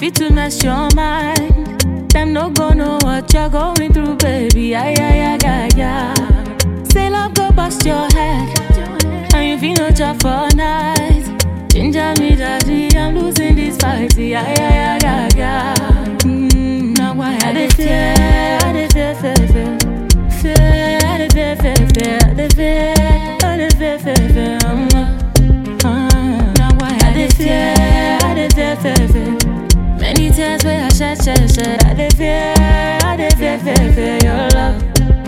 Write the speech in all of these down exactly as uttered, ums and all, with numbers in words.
if it will mess your mind, them no go know what you're going through, baby. Ay, ay, ay, ay, ay. Say love go bust your head, and you feel no job for night. Ginger me, daddy, I'm losing this fight. Ay, ay, ay, ay, ay. Mm, now why I dey fear, I dey fear, fear, fear, fear, I dey fear, fear, fear, I dey fear, I dey fear, fear, fear. Now why I dey fear, I dey fear, fear, fear. Many tears where I shed, shed, shed. I dey fear, I dey fear, fear, fear your love.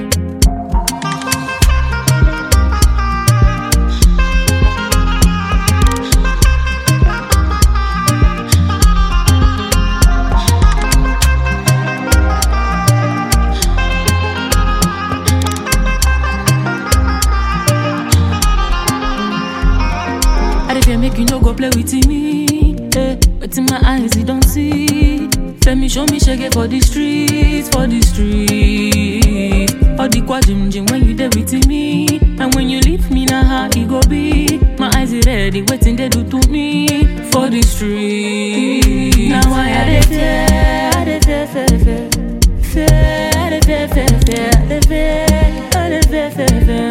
I dey fear make you no go play with me. Eh, but in my eyes you don't see. Let me show me shake for the streets, for the streets. All the quadrim jim when you there with me, and when you leave me now how it go be. My eyes are ready, waiting they do to me for the streets. Now I had it fear, I dey fear, fear, fear, fear, I dey fear, fear, fear, I dey fear, I dey fear, fear, fear.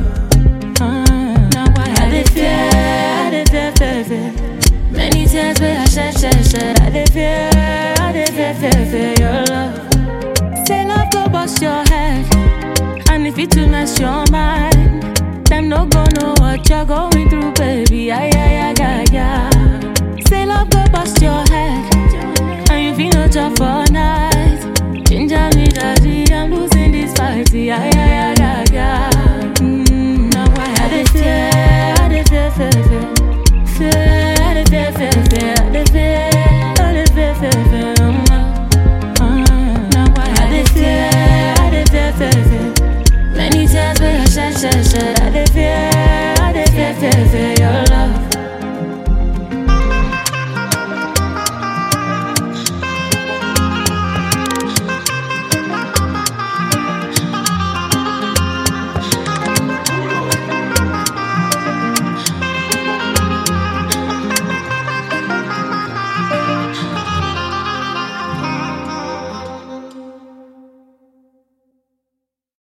Now I had it fear, I dey fear, fear, fear. Many tears where I shed, shed, shed. I dey fear, I dey fear, fear, fear your love. Say love go bust your head, and if it will mess your mind, them no go know what you're going through, baby. Ay, ay, ay, ay, ay. Say love go bust your head, and you feel no job for night. Ginger me, daddy, I'm losing this fight. Ay, ay, ay, ay, ay. Mm, now why I dey fear, I dey fear, fear, fear, fear. I dey fear, fear, fear, I dey fear, I dey fear, fear, fear. Now why I dey fear, I dey fear, fear, fear. Many tears where I shed, shed, shed.